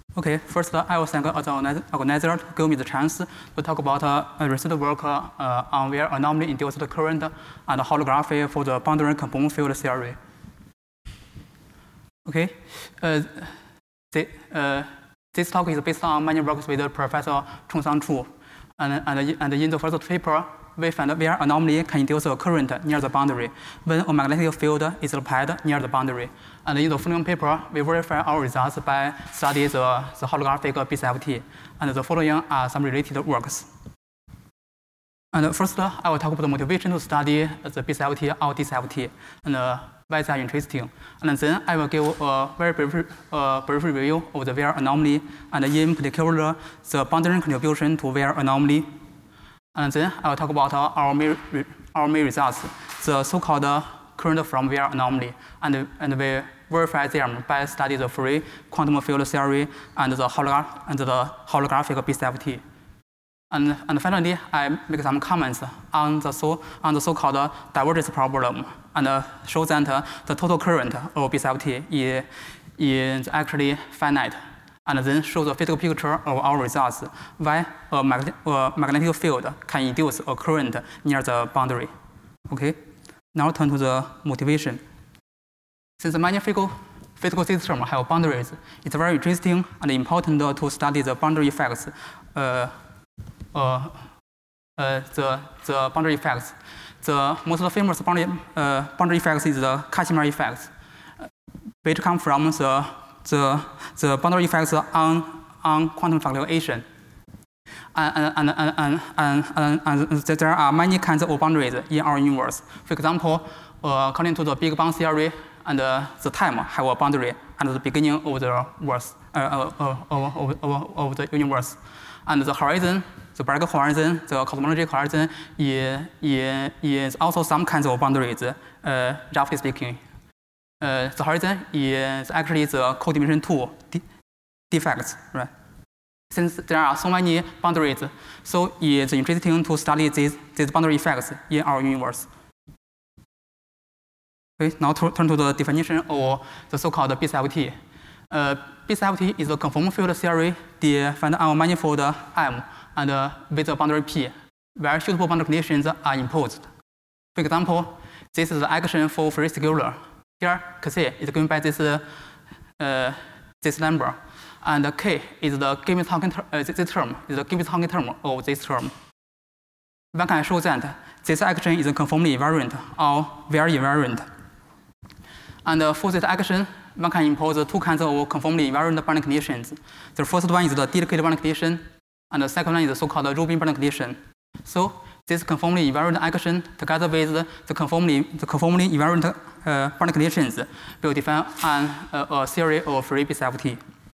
Okay, first I will thank the organizer to give me the chance to talk about recent work on where anomaly-induced current and holography for the boundary conformal field theory. Okay, this talk is based on many works with Professor Chongsang Chu, and in the first paper, we find where anomaly can induce a current near the boundary when a magnetic field is applied near the boundary. And in the following paper, we verify our results by studying the holographic BCFT, and the following are some related works. And first, I will talk about the motivation to study the BCFT or DCFT, and why they are interesting. And then I will give a very brief review of the Weyl anomaly, and in particular, the boundary contribution to Weyl anomaly. And then I will talk about our main results, the so-called current from Weyl anomaly, and we verify them by studying the free quantum field theory and the holographic BCFT. And finally, I make some comments on the so-called divergence problem, and show that the total current of BCFT is actually finite, and then show the physical picture of our results, why a magnetic field can induce a current near the boundary. Okay, now turn to the motivation. Since many physical systems have boundaries, it's very interesting and important to study the boundary effects. The boundary effects. The most famous boundary effects is the Casimir effects, which come from the boundary effects on quantum fluctuation. And there are many kinds of boundaries in our universe. For example, according to the Big Bang theory, and the time have a boundary at the beginning of the of the universe, and the horizon, the black horizon, the cosmological horizon is also some kinds of boundaries. Roughly speaking, the horizon is actually the codimension 2 defects, right? Since there are so many boundaries, so it's interesting to study these boundary effects in our universe. Okay, now turn to the definition of the so-called BCFT. BCFT is a conformal field theory defined on a manifold M and with a boundary P, where suitable boundary conditions are imposed. For example, this is the action for free scalar. Here, K is given by this number, and K is the given Hawking term. This term is the given Hawking term of this term. One can show that this action is conformally invariant or very invariant. And for this action, one can impose two kinds of conformally invariant boundary conditions. The first one is the delicate boundary condition, and the second one is the so-called Rubin boundary condition. So this conformally invariant action, together with the conformally invariant boundary conditions, will define a theory of free BCFT.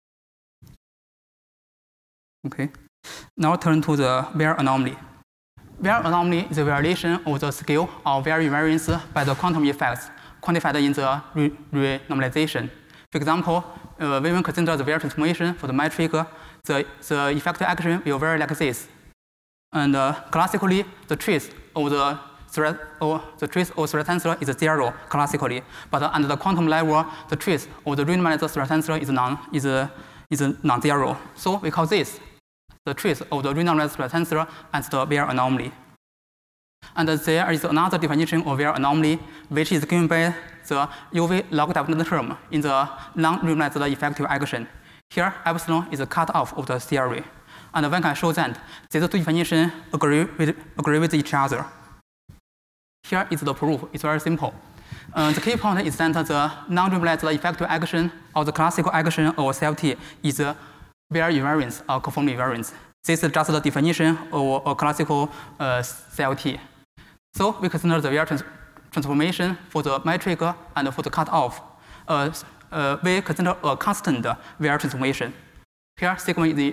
Okay, now turn to the Weyl anomaly. Weyl anomaly is a violation of the scale of Weyl invariance by the quantum effects quantified in the renormalization. For example, when we consider the Weyl transformation for the metric, the effective action will vary like this. And classically, the trace of the thread tensor is 0 classically, but under the quantum level, the trace of the renormalized thread tensor is non-zero. So we call this the trace of the renormalized thread tensor as the Weyl anomaly. And there is another definition of Weyl anomaly, which is given by the UV log dependent term in the non-renormalized effective action. Here, epsilon is a cutoff of the theory, and one can show that these two definitions agree with each other. Here is the proof. It's very simple. The key point is that the non-renormalized effective action of the classical action of CFT is Weyl invariance or conformal invariance. This is just the definition of a classical CFT. So we consider the Weyl transformation for the metric and for the cutoff. We consider a constant Weyl transformation. Here sigma is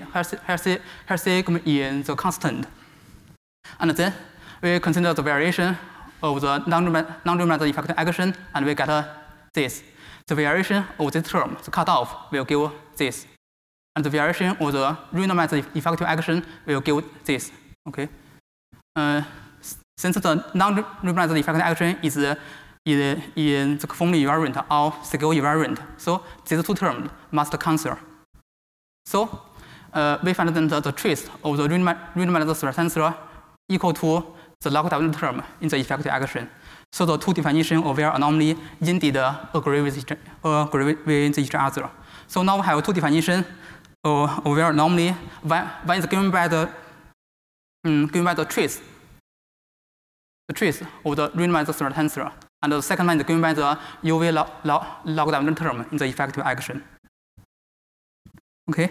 the constant. And then we consider the variation of the non-renormalized effective action, and we get this. The variation of this term, the cutoff, will give this. And the variation of the renormalized effective action will give this. Okay. Since the non-renormalized effective action is in the conformally invariant or scale invariant, so these two terms must cancel. So we find that the trace of the randomized thread tensor equal to the log W term in the effective action. So the two definitions of where anomaly indeed agree with each other. So now we have two definitions of where anomaly. One is given by the trace of the randomized thread tensor, and the second one is given by the UV log W term in the effective action. Okay.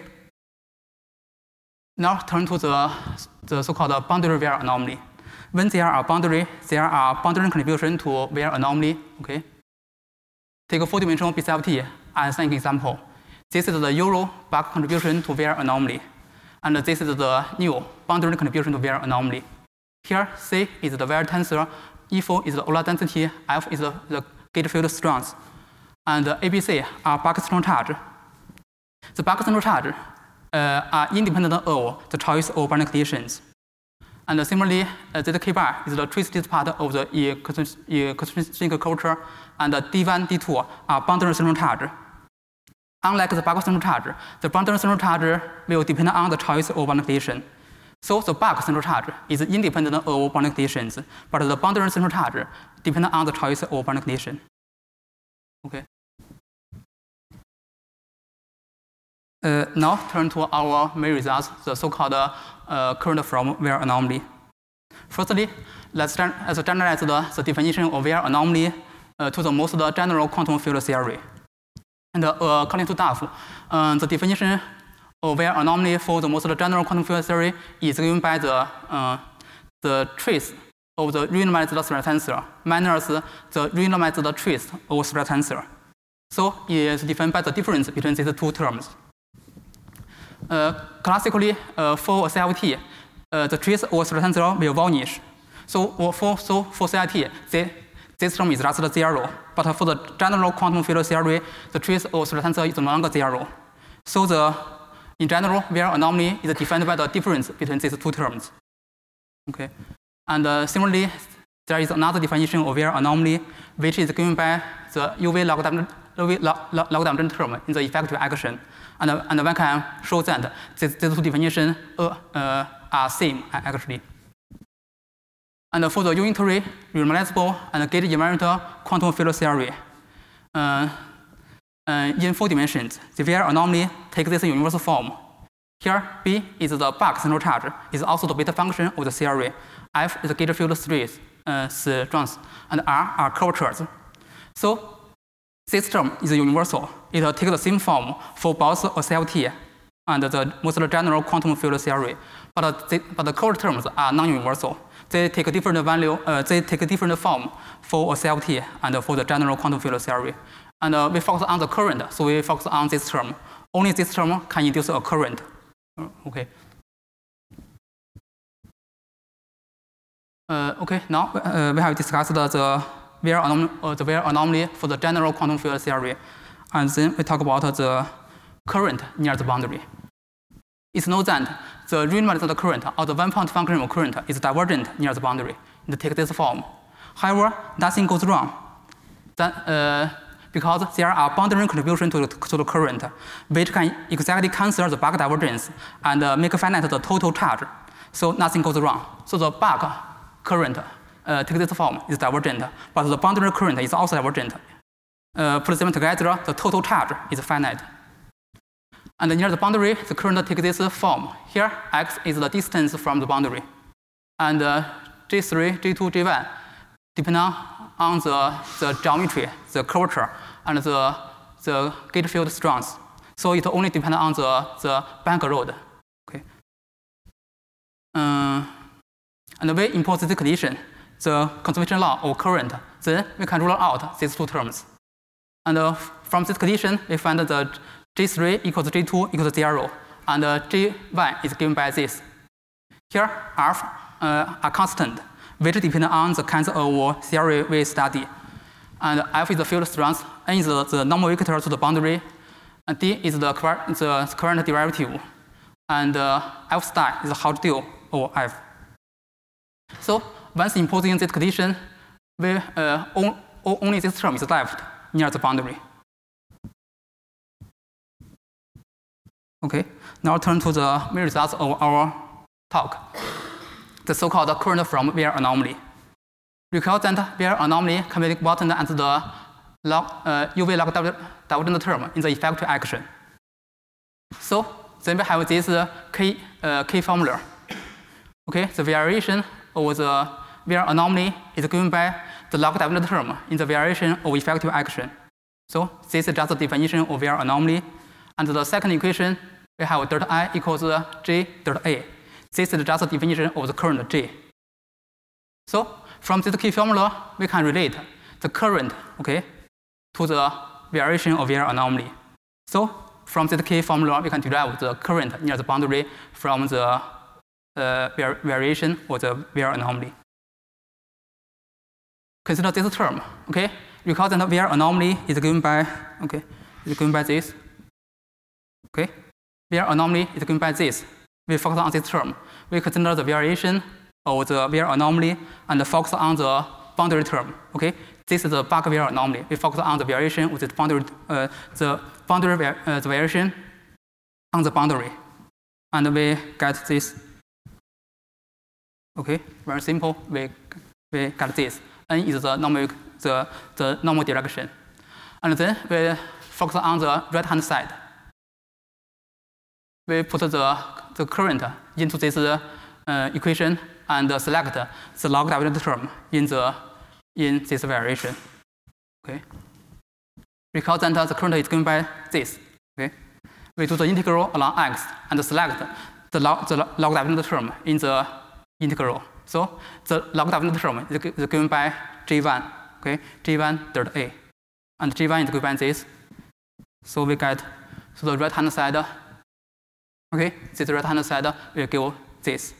Now turn to the so-called boundary where anomaly. When there are boundary contribution to where anomaly. Okay. Take a 4-dimensional BCFT as an example. This is the Euro bug contribution to where anomaly, and this is the new boundary contribution to where anomaly. Here, C is the where tensor, E4 is the Euler density, F is the gate field strength, and ABC are Bach central charge. The Bach central charge are independent of the choice of boundary conditions. And similarly, ZK bar is the twisted part of the eccentric curvature, and D1, D2 are boundary central charge. Unlike the Bach central charge, the boundary central charge will depend on the choice of boundary condition. So the Bach central charge is independent of boundary conditions, but the boundary central charge depends on the choice of boundary condition. Okay. Now turn to our main results, the so-called current from where anomaly. Firstly, let's generalize the definition of where anomaly to the most general quantum field theory. And according to Duff, the definition of where anomaly for the most general quantum field theory is given by the trace of the randomized thread tensor minus the randomized trace of thread tensor. So it is defined by the difference between these two terms. Classically, for a CFT, the trace of thread tensor will vanish. So for CFT, this term is just 0. But for the general quantum field theory, the trace of thread tensor is no longer 0. So in general, where anomaly is defined by the difference between these two terms. Okay. And similarly, there is another definition of where anomaly, which is given by the UV log W term in the effective action. And one can show that these two definitions are same actually. And for the unitary, renormalizable, and gate invariant quantum field theory, in 4 dimensions, the where anomaly takes this universal form. Here, B is the Bach central charge, is also the beta function of the theory. F is the gate field strength, and R are curvatures. So this term is universal. It takes the same form for both a CFT and the most general quantum field theory. But the curved terms are non-universal. They take a different value. They take a different form for a CFT and for the general quantum field theory. And we focus on the current, so we focus on this term. Only this term can induce a current. Okay. Okay. Now we have discussed the where anomaly for the general quantum field theory, and then we talk about the current near the boundary. It's known that the randomized current or the one-point function of current is divergent near the boundary. It takes this form. However, nothing goes wrong. Because there are boundary contributions to the current, which can exactly cancel the Bach divergence and make finite the total charge. So nothing goes wrong. So the Bach current takes this form, is divergent, but the boundary current is also divergent. Put them together, the total charge is finite. And near the boundary, the current takes this form. Here, x is the distance from the boundary. And G3, G2, G1 depend on the geometry, the curvature, and the gate field strength. So it only depends on the bank road. Okay. And we impose this condition, the conservation law of current, then we can rule out these two terms. And from this condition, we find that G3 equals G2 equals 0, and G1 is given by this. Here, F are constant, which depend on the kinds of theory we study. And F is the field strength, N is the normal vector to the boundary, and D is the current derivative, and F star is the Hodge deal over F. So once imposing this condition, we only this term is left near the boundary. Okay, now turn to the main results of our talk, the so-called current from Weyl anomaly. Recall that Weyl anomaly can be important as the UV log divergent term in the effective action. So then we have this K formula. Okay, the variation of the Weyl anomaly is given by the log divergent term in the variation of effective action. So this is just the definition of Weyl anomaly. And the second equation, we have delta I equals J delta A. This is just the definition of the current J. So from this K formula, we can relate the current, okay, to the variation of Weyl anomaly. So from this K formula, we can derive the current near the boundary from the variation of the Weyl anomaly. Consider this term, okay? Recall that the Weyl anomaly is given by, okay, is given by this. Okay, Weyl anomaly is given by this. We focus on this term. We consider the variation of the Weyl anomaly and focus on the boundary term. Okay, this is the bug Weyl anomaly. We focus on the variation with the boundary, the variation on the boundary, and we get this. Okay, very simple. We get this. N is the normal direction, and then we focus on the right-hand side. We put the current into this equation and select the log divergent term in this variation. Okay. Recall that the current is given by this. Okay. We do the integral along x and select the log divergent term in the integral. So the log divergent term is given by J1. Okay, J1 delta A, and J1 is given by this. So we get to the right-hand side. Okay, this right-hand side will give this.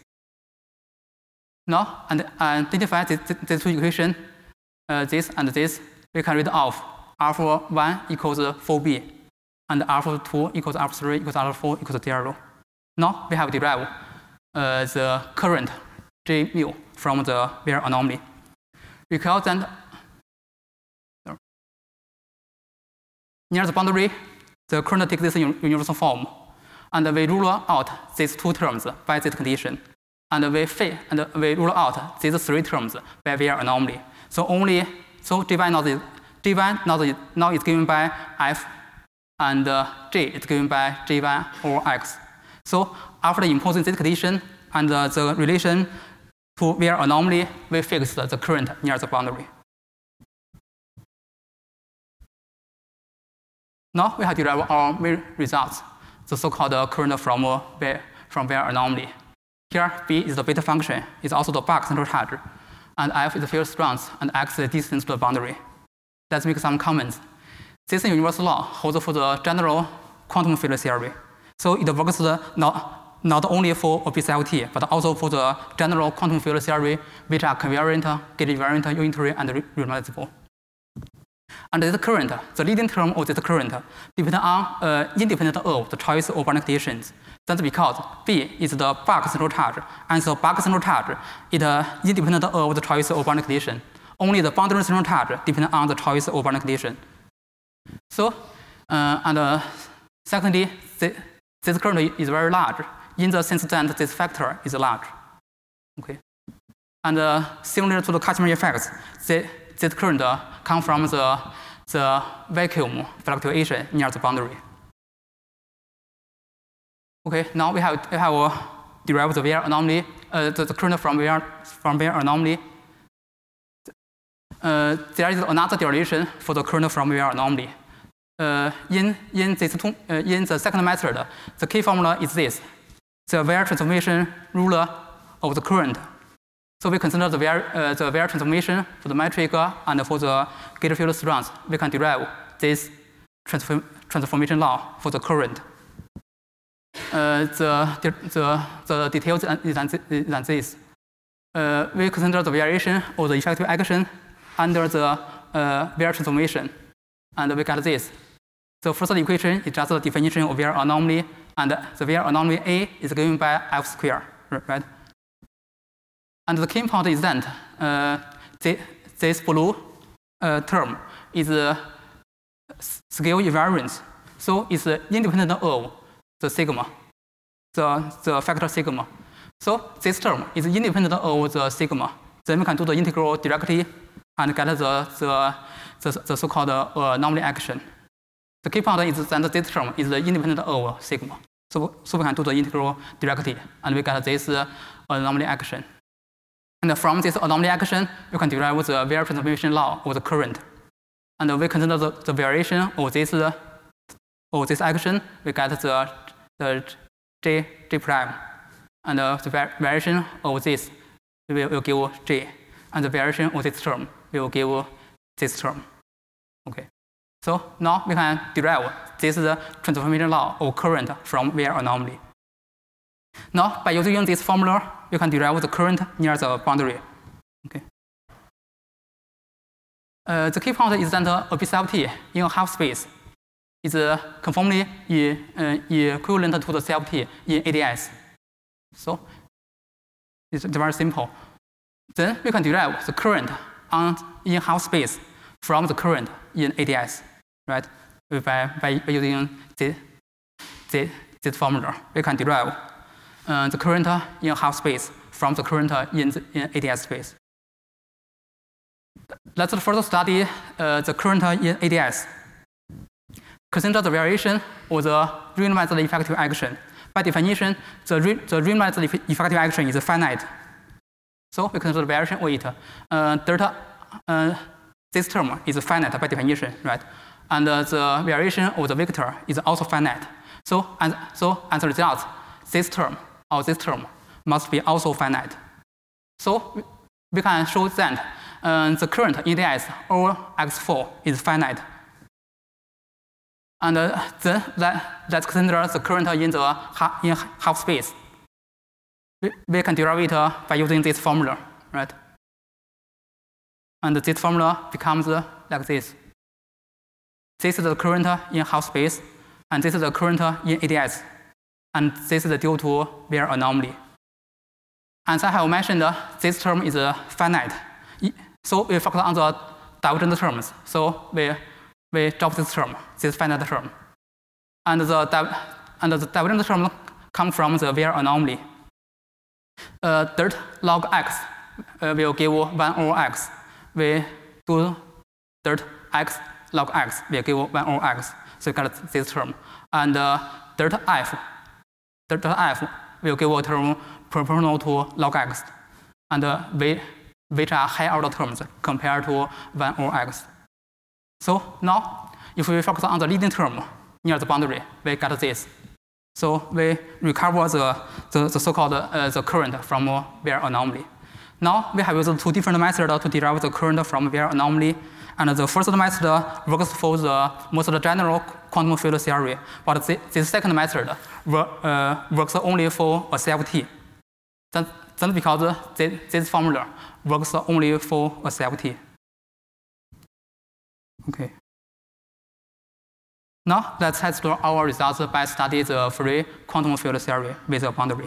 Now, and identify these two equations, this and this, we can read off alpha 1 equals 4b, and alpha 2 equals alpha 3 equals alpha 4 equals 0. Now, we have derived the current J mu from the Weyl anomaly. Recall that near the boundary, the current takes this universal form. And we rule out these two terms by this condition. And we rule out these three terms by Weyl anomaly. So J1 now is given by F, and J is given by J1 over X. So after imposing this condition and the relation to Weyl anomaly, we fix the current near the boundary. Now we have derived our main results, the so-called current from Weyl anomaly. Here, B is the beta function, is also the Bach central charge, and F is the field strength, and X is the distance to the boundary. Let's make some comments. This universal law holds for the general quantum field theory. So it works not only for BCLT, but also for the general quantum field theory, which are covariant, gauge-invariant, unitary, and renormalizable. And this current, the leading term of this current, depends on independent of the choice of boundary conditions. That's because B is the Bach central charge, and so Bach central charge is independent of the choice of boundary condition. Only the boundary central charge depends on the choice of boundary condition. So, and secondly, this current is very large in the sense that this factor is large. Okay, and similar to the Casimir effects, this current comes from the vacuum fluctuation near the boundary. Okay, now we have derived the Weyl anomaly, the current from Weyl anomaly. There is another derivation for the current from Weyl anomaly. In the second method, the key formula is this: the Weyl transformation ruler of the current. So we consider the Weyl transformation for the metric and for the gauge field strength. We can derive this transformation law for the current. The details is than this. We consider the variation of the effective action under the Weyl transformation, and we get this. The first equation is just the definition of Weyl anomaly, and the Weyl anomaly A is given by F squared, right? And the key point is that this blue term is scale invariance, so it's independent of sigma, the factor sigma. So this term is independent of the sigma. Then we can do the integral directly and get the so-called anomaly action. The key point is that this term is independent of sigma. So we can do the integral directly and we get this anomaly action. And from this anomaly action, you can derive the Weyl transformation law of the current. And we consider the variation of this action, we get the J prime. And the variation of this will give J. And the variation of this term will give this term. Okay. So now we can derive this transformation law of current from Weyl anomaly. Now, by using this formula, you can derive the current near the boundary. Okay. The key point is that a BCFT in a half space is conformally equivalent to the CFT in ADS. So it's very simple. Then we can derive the current in half space from the current in ADS, right? By using this formula, we can derive the current in half space from the current in ADS space. Let's further study the current in ADS. Consider the variation of the randomized effective action. By definition, the randomized effective action is finite. So we consider the variation of it. Delta, this term is finite by definition, right? And the variation of the vector is also finite. So as a result, this term must be also finite. So we can show that the current in ADS over X4 is finite. And then let's consider the current in the half space. We can derive it by using this formula, right? And this formula becomes like this. This is the current in half space, and this is the current in ADS, and this is due to Weyl anomaly. As I have mentioned, this term is finite. So we focus on the divergent terms. So we drop this term, this finite term. And the divergent term comes from the Weyl anomaly. Dirt log x will give 1 over x. We do dirt x log x will give 1 over x. So you get this term. And dirt f will give a term proportional to log x. And which are high order terms compared to 1 over x. So now, if we focus on the leading term near the boundary, we get this. So we recover the so-called the current from Weyl anomaly. Now we have used two different methods to derive the current from Weyl anomaly. And the first method works for the most general quantum field theory, but this second method works only for a CFT. That's because this formula works only for a CFT. Okay. Now let's explore our results by studying the free quantum field theory with a boundary.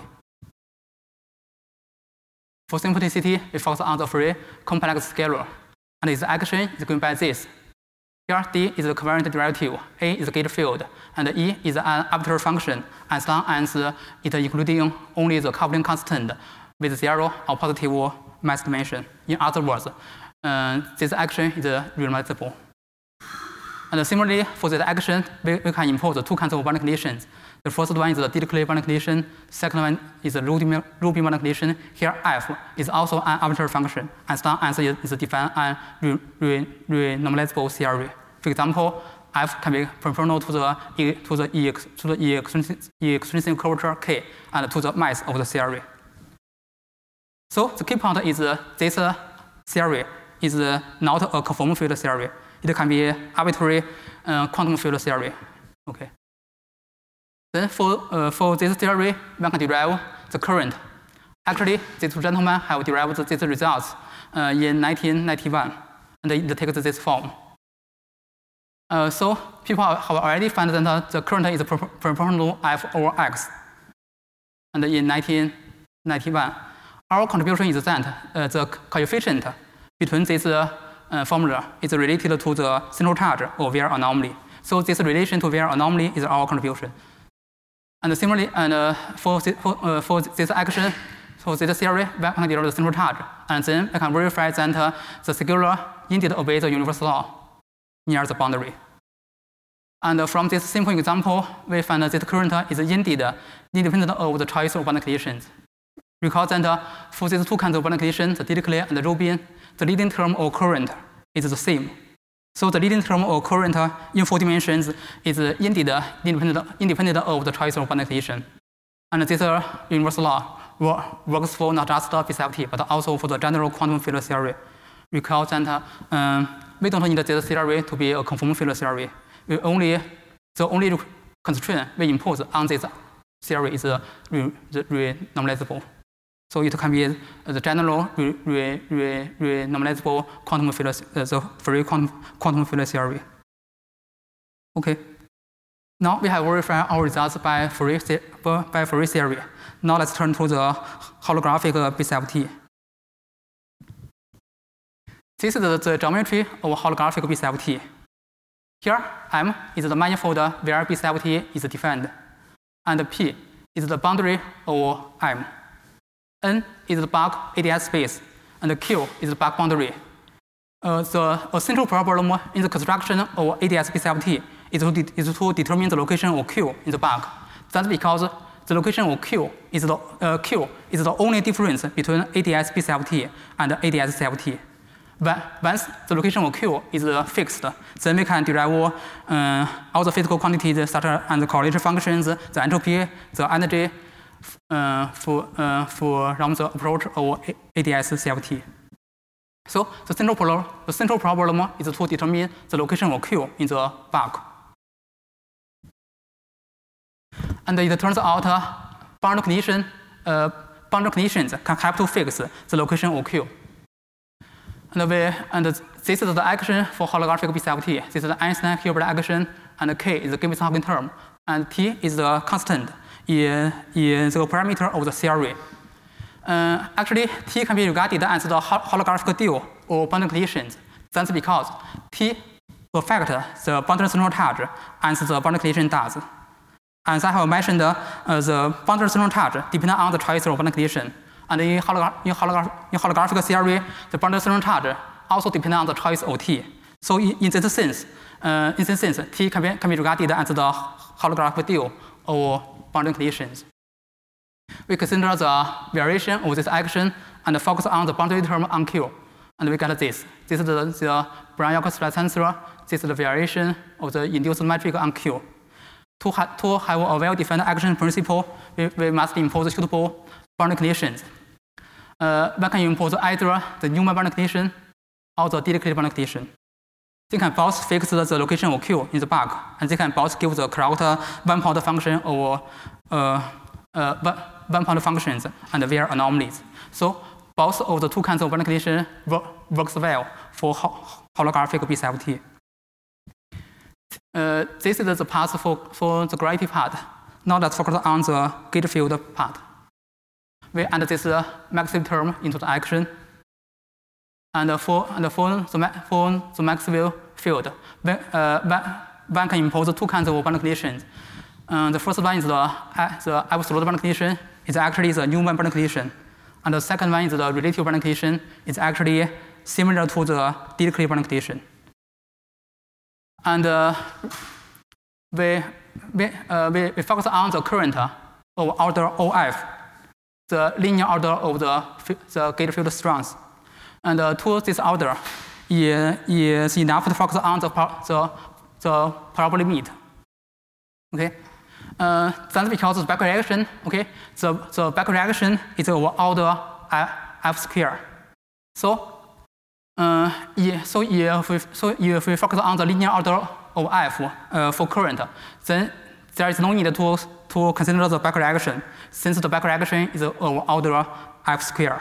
For simplicity, we focus on the free complex scalar, and its action is given by this. Here, D is the covariant derivative, A is the gauge field, and E is an arbitrary function as long as it including only the coupling constant with 0 or positive mass dimension. In other words, this action is realizable. And similarly, for this action, we can impose two kinds of boundary conditions. The first one is the Dirichlet boundary condition. Second one is the Rubin boundary condition. Here, f is also an arbitrary function as long as it is defined as renormalizable theory. For example, f can be proportional to the extrinsic curvature k and to the mass of the theory. So the key point is this theory is not a conformal field theory. It can be arbitrary quantum field theory. Okay. Then for this theory, one can derive the current. Actually, these two gentlemen have derived these results in 1991, and it takes this form. So people have already found that the current is proportional to f over x. And in 1991, our contribution is that the coefficient between this formula is related to the central charge of Weyl anomaly. So this relation to Weyl anomaly is our contribution. And similarly, for this action, for this theory, we can derive the central charge, and then we can verify that the singular indeed obeys the universal law near the boundary. And from this simple example, we find that this current is indeed independent of the choice of boundary conditions. Recall that for these two kinds of boundary conditions, the Dirichlet and the Robin, the leading term of current is the same. So the leading term of current in 4 dimensions is indeed independent of the choice of boundary condition. And this universal law works for not just BCFT, but also for the general quantum field theory. Recall that we don't need this theory to be a conformal field theory. The only constraint we impose on this theory is renormalizable. So it can be the general renormalizable quantum field, the free quantum field theory. Okay. Now we have verified our results by Fourier theory. Now let's turn to the holographic BCFT. This is the geometry of holographic BCFT. Here, M is the manifold where BCFT is defined, and P is the boundary of M. N is the bulk ADS space, and Q is the bulk boundary. A central problem in the construction of ADS BCFT is to determine the location of Q in the bulk. That's because the location of Q is the only difference between ADS BCFT and ADS CFT. Once the location of Q is fixed, then we can derive all the physical quantities such as the correlation functions, the entropy, the energy from the approach of ADS CFT. So the central problem is to determine the location of Q in the bulk. And it turns out boundary conditions can help to fix the location of Q. And this is the action for holographic BCFT. This is the Einstein-Hilbert action, and K is the Gibbs-Hawkins term, and T is the constant in the parameter of the theory. Actually, T can be regarded as the holographic deal of boundary conditions. That's because T affects the boundary central charge as the boundary condition does. As I have mentioned, the boundary central charge depends on the choice of boundary condition. And in holographic theory, the boundary central charge also depends on the choice of T. So in this sense, T can be regarded as the holographic deal of boundary conditions. We consider the variation of this action and focus on the boundary term on Q, and we get this. This is the Brown-Jacob-Strauss tensor. This is the variation of the induced metric on Q. To have a well-defined action principle, we must impose suitable boundary conditions. One can impose either the Newman boundary condition or the Dirichlet boundary condition. They can both fix the location of Q in the bulk, and they can both give the correct one-part function of one-part functions and their anomalies. So both of the two kinds of boundary conditions works well for holographic BCFT. This is the path for the gravity part. Now let's focus on the gauge field part. We add this Maxwell term into the action. And for the Maxwell field, one can impose two kinds of boundary conditions. The first one is the absolute boundary condition. It's actually the Newman boundary condition. And the second one is the relative boundary condition. It's actually similar to the Dirichlet boundary condition. And we focus on the current of order OF, the linear order of the gauge field strength. And to this order is enough to focus on the parabolic limit. Okay, that's because the back reaction. Okay, the back reaction is of order f square. So if we focus on the linear order of f for current, then there is no need to consider the back reaction, since the back reaction is of order f square.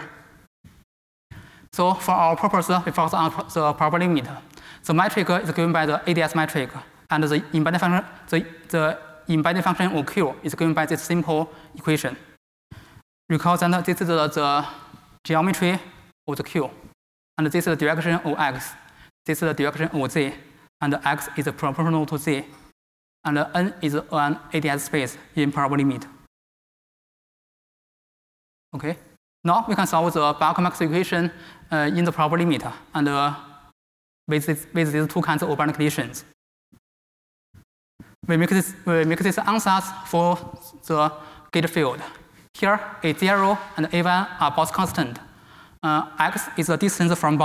So for our purpose, we focus on the parabolic limit. The metric is given by the ADS metric, and the embedded function of Q is given by this simple equation. Recall that this is the geometry of the Q, and this is the direction of x. This is the direction of z, and x is proportional to z. and N is an ADS space in proper limit. Okay. Now we can solve the Bach-Max equation in the proper limit and with these two kinds of boundary conditions. We make this ansatz for the gauge field. Here, A0 and A1 are both constant. X is the distance from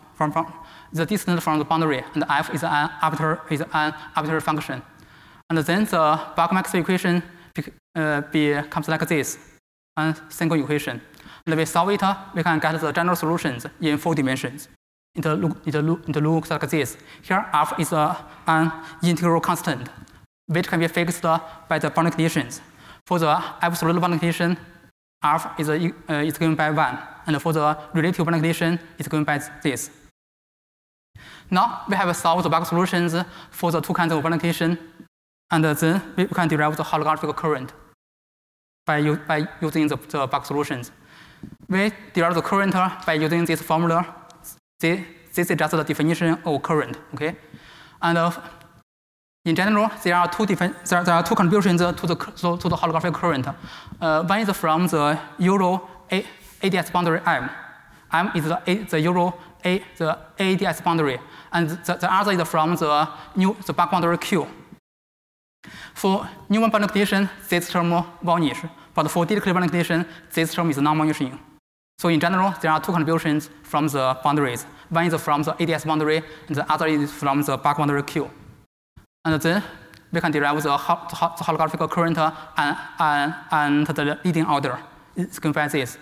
the boundary, and F is an arbitrary function. And then the Bach-Max equation becomes like this, a single equation. And we solve it, we can get the general solutions in 4 dimensions. It looks like this. Here, F is an integral constant, which can be fixed by the boundary conditions. For the absolute boundary condition, F is given by 1, and for the relative boundary condition, it's given by this. Now we have solved the Bach solutions for the two kinds of boundary condition, and then we can derive the holographic current by using the Bach solutions. We derive the current by using this formula. This is just the definition of current. Okay, and in general, there are two contributions to the holographic current. One is from the Euro ADS boundary M. M is the Euro the ADS boundary, and the other is from the Bach boundary Q. For Newman boundary condition, this term vanish, but for Dirichlet boundary condition, this term is non-vanishing. So in general, there are two contributions from the boundaries. One is from the ADS boundary, and the other is from the Bach boundary Q. And then we can derive the holographic current and the leading order. It's given by this.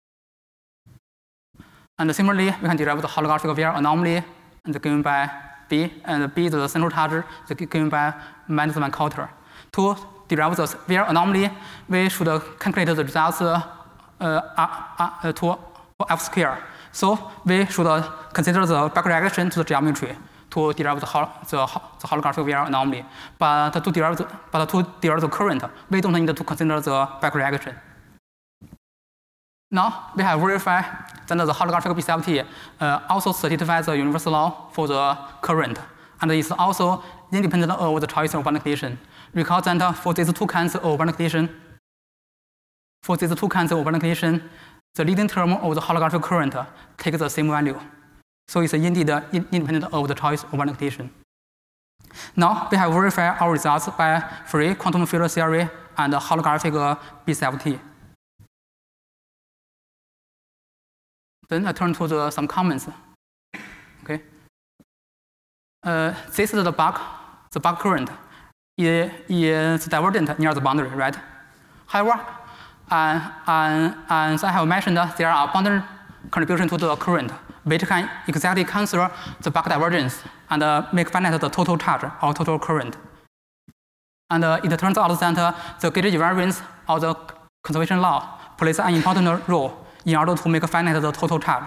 And similarly, we can derive the holographic Weyl anomaly, and given by B, and B is the central charge, given by -1 quarter. To derive the Weyl anomaly, we should calculate the results to F square. So we should consider the back reaction to the geometry to derive the holographic Weyl anomaly. But to derive the current, we don't need to consider the back reaction. Now we have verified that the holographic BCFT also satisfies the universal law for the current, and is also independent of the choice of boundary condition. Recall that for these two kinds of boundary condition, the leading term of the holographic current takes the same value. So it's indeed independent of the choice of boundary condition. Now we have verified our results by free quantum field theory and holographic BCFT. Then I turn to some comments. Okay. This is the Bach current is divergent near the boundary, right? However, and as I have mentioned, there are abundant contributions to the current, which can exactly cancel the Bach divergence and make finite the total charge or total current. And it turns out that the gauge invariance of the conservation law plays an important role in order to make finite the total charge.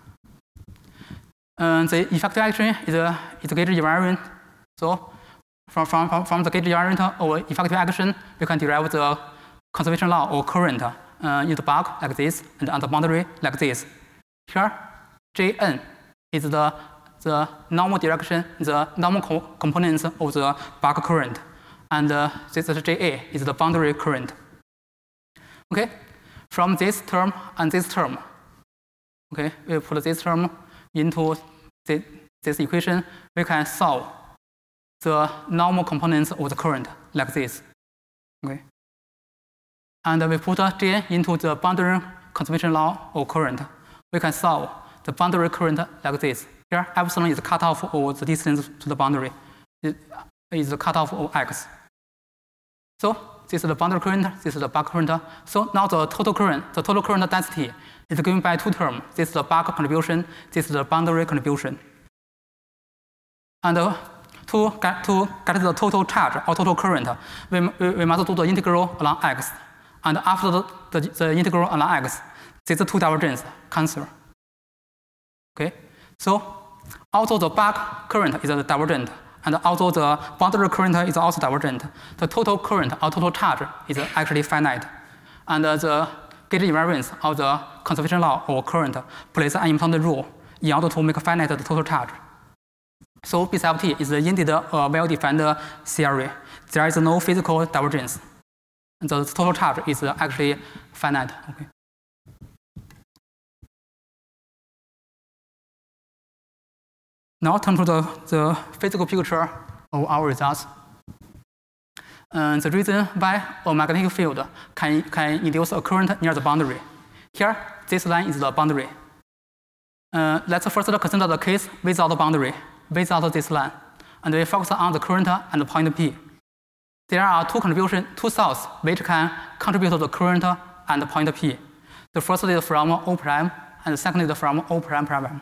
The effective action is gauge invariant. So from the gauge invariant of effective action, we can derive the conservation law or current in the Bach like this, and on the boundary like this. Here, Jn is the normal direction, the normal components of the Bach current, and this Ja is the boundary current. Okay, from this term and this term, okay, we put this term into this equation. We can solve the normal components of the current like this. Okay. And we put Jn into the boundary conservation law or current. We can solve the boundary current like this. Here, epsilon is the cutoff of the distance to the boundary. It is the cutoff of x. So this is the boundary current, this is the Bach current. So now the total current density is given by two terms. This is the Bach contribution, this is the boundary contribution. And to get the total charge or total current, we must do the integral along x. And after the integral along x, these two divergences cancel. Okay, so although the Bach current is divergent, and although the boundary current is also divergent, the total current or total charge is actually finite. And the gauge invariance of the conservation law or current plays an important role in order to make finite the total charge. So BCFT is indeed a well-defined theory. There is no physical divergence. The total charge is actually finite. Okay. Now turn to the physical picture of our results. The reason why a magnetic field can induce a current near the boundary. Here, this line is the boundary. Let's first consider the case without the boundary, without this line, and we focus on the current and the point P. There are two cells which can contribute to the current and the point P. The first is from O prime, and the second is from O prime prime.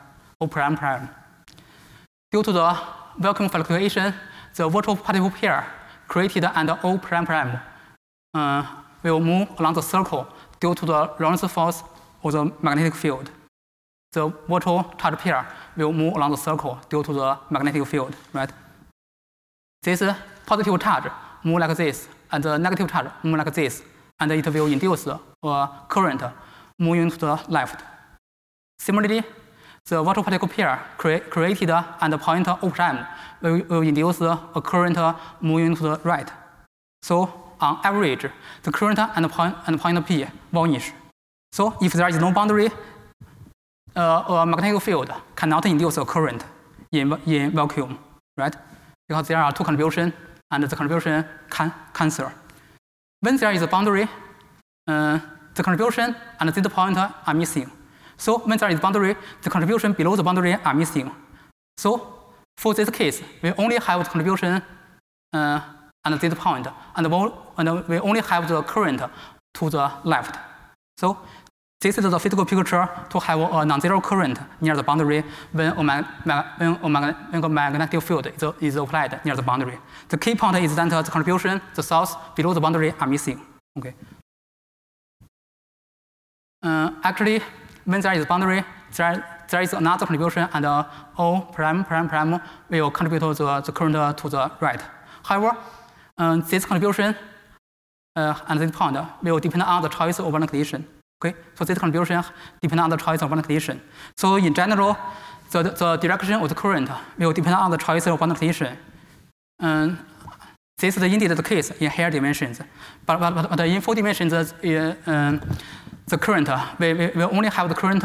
Due to the vacuum fluctuation, the virtual particle pair created under O prime prime will move along the circle due to the Lorentz force of the magnetic field. The virtual charge pair will move along the circle due to the magnetic field, right? This positive charge move like this, and the negative charge move like this, and it will induce a current moving to the left. Similarly, the virtual particle pair created at the point O prime will induce a current moving to the right. So on average, the current and the point P vanish. So if there is no boundary, a magnetic field cannot induce a current in vacuum, right? Because there are two contributions, and the contribution can cancel. When there is a boundary, the contribution and this point are missing. So when there is boundary, the contribution below the boundary are missing. So for this case, we only have the contribution and this point, and we only have the current to the left. So this is the physical picture to have a non-zero current near the boundary when a magnetic field is applied near the boundary. The key point is that the contribution, the cells below the boundary are missing. Okay. Actually, when there is boundary, there is another contribution, and O prime will contribute to the current to the right. However, this contribution and this point will depend on the choice of one condition. Okay, so this contribution depends on the choice of one condition. So in general, the direction of the current will depend on the choice of one condition. This is indeed the case in higher dimensions, but in 4 dimensions, the current we only have the current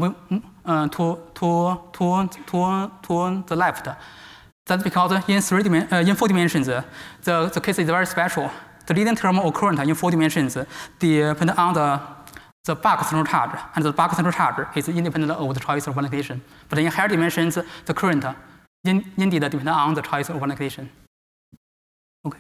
to the left. That's because in 4 dimensions, the case is very special. The leading term of current in 4 dimensions depends on the Bach central charge, and the Bach central charge is independent of the choice of one condition. But in higher dimensions, the current indeed depends on the choice of one condition. Okay.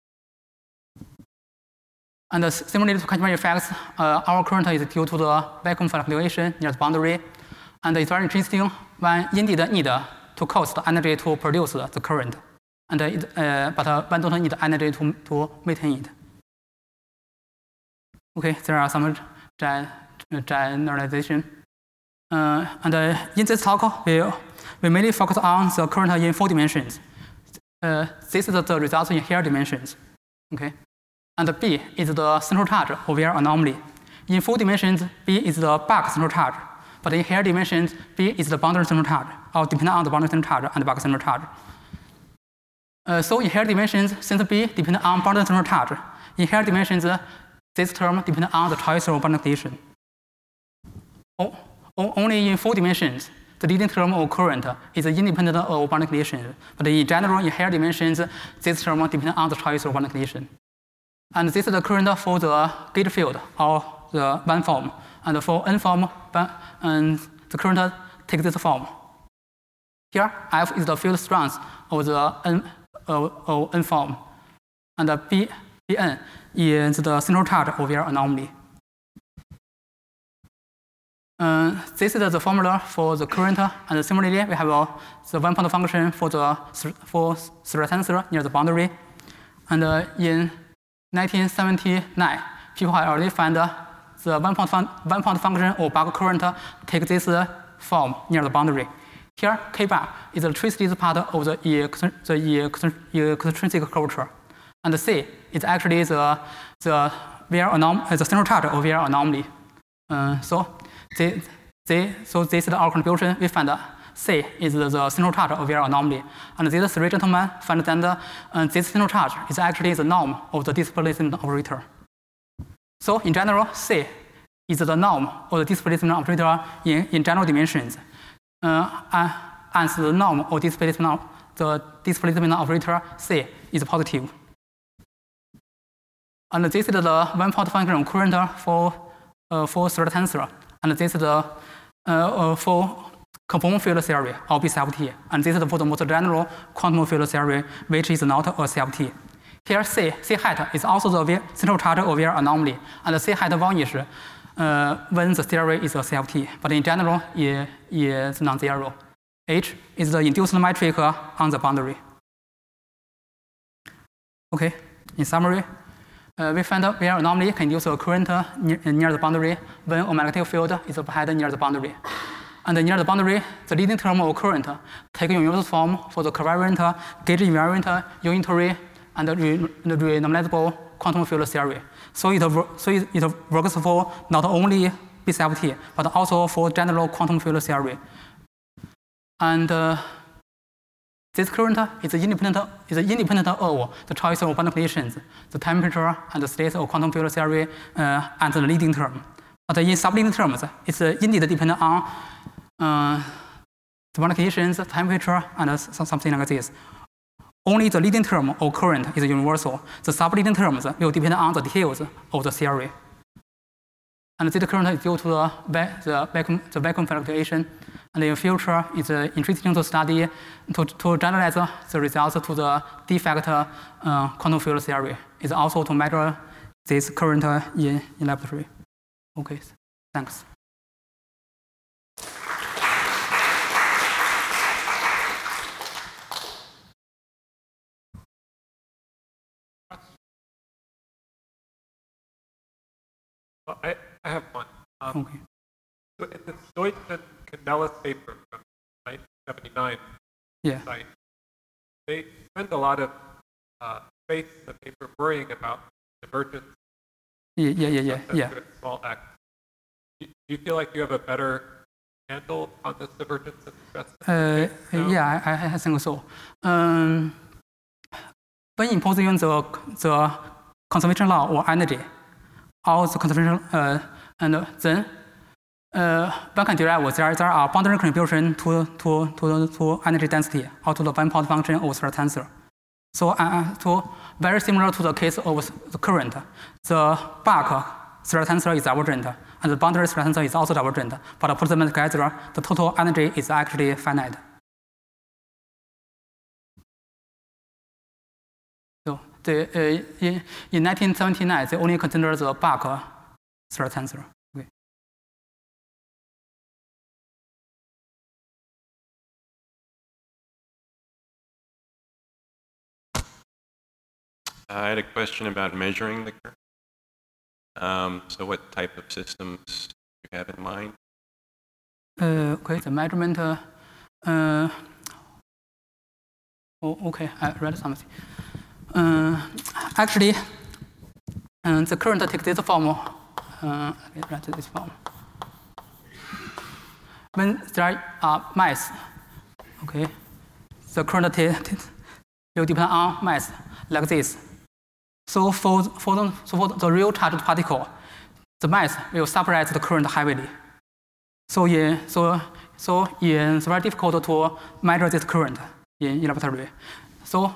And similarly to Casimir effects, our current is due to the vacuum fluctuation near the boundary, and it's very interesting when indeed need to cost energy to produce the current, and but one don't need energy to maintain it. Okay, there are some generalization. And in this talk, we mainly focus on the current in 4 dimensions. This is the results in higher dimensions. Okay, and B is the central charge of their anomaly. In 4 dimensions, B is the Bach central charge, but in higher dimensions, B is the boundary central charge, or depending on the boundary central charge and the Bach central charge. So in higher dimensions, since B depends on boundary central charge, in higher dimensions, this term depends on the choice of boundary condition. Only in 4 dimensions, the leading term of current is independent of boundary condition. But in general, in higher dimensions, this term depends on the choice of boundary condition. And this is the current for the gate field, or the band form. And for N form, and the current takes this form. Here, F is the field strength of the N form, and Bn is the central charge of their anomaly. This is the formula for the current, and similarly, we have the one-point function for the three tensor near the boundary. And in 1979, people have already found the one-point function of Bach current take this form near the boundary. Here, K bar is the traceless part of the extrinsic curvature, and C is actually the central charge of their anomaly. So this is our contribution. We find C is the central charge of your anomaly. And these three gentlemen find that this central charge is actually the norm of the displacement operator. So in general, C is the norm of the displacement operator in general dimensions. And the norm of the displacement operator C is positive. And this is the one-part function current for third tensor. And this is the for conformal field theory of BCFT. And this is for the most general quantum field theory, which is not a CFT. Here, C hat is also the central charge of your anomaly. And C hat vanish when the theory is a CFT. But in general, it is non-zero. H is the induced metric on the boundary. Okay, in summary, we find where anomaly can induce a current near the boundary when a magnetic field is applied near the boundary. And near the boundary, the leading term of current take universal form for the covariant, gauge invariant, unitary, and renormalizable quantum field theory. So it works for not only BCFT, but also for general quantum field theory. And this current is independent of the choice of boundary conditions, the temperature and the state of quantum field theory, and the leading term. But in subleading terms, it's indeed dependent on the boundary conditions, temperature, and something like this. Only the leading term of current is universal. The subleading terms will depend on the details of the theory. And this current is due to the vacuum fluctuation. And in the future, it's interesting to study, to generalize the results to the defect quantum field theory. It's also to measure this current in laboratory. Okay, thanks. Well, I have one. Okay. So in the Deutsch and Candelas paper from 1979, yeah, site, they spend a lot of space in the paper worrying about divergence. Yeah. Small x. Do you feel like you have a better handle on this divergence and stress? Yeah, I think so. When imposing the conservation law or energy, or the conservation, and then one can derive there are boundary contribution to energy density or to the one-part function of the tensor. So very similar to the case of the current, the bulk third tensor is divergent, and the boundary third tensor is also divergent. But put them together, the total energy is actually finite. So in 1979, they only consider the bulk third tensor. Okay. I had a question about measuring the current. So what type of systems do you have in mind? Okay, the measurement. Okay, I read something. Actually, the current takes this form. Write this form. When there are mass, okay, the current will depend on mass like this. So for the real charged particle, the mass will suppress the current heavily. So it's very difficult to measure this current in laboratory. So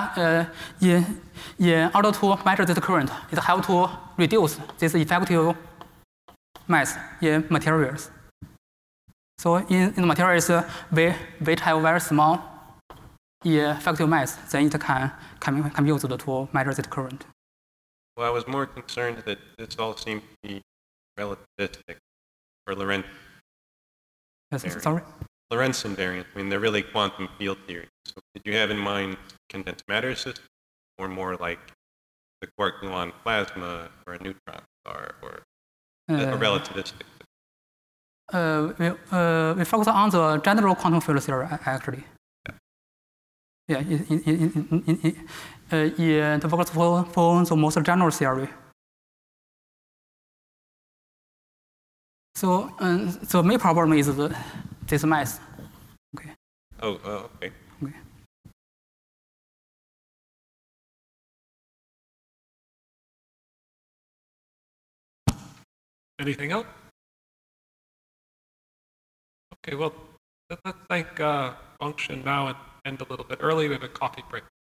in order to measure this current, it have to reduce this effective mass in materials. So in the materials which have very small effective mass, then it can be used to measure this current. Well, I was more concerned that this all seemed to be relativistic or Lorentz. Yes, sorry? Lorentz invariant. I mean, they're really quantum field theories. So did you have in mind condensed matter system, or more like the quark-gluon plasma, or a neutron star, or a relativistic? We focus on the general quantum field theory, actually. Yeah, the focus for the most general theory. So the main problem is this mass. Oh, okay. Okay. Anything else? Okay, well, let's thank function now and end a little bit early. We have a coffee break.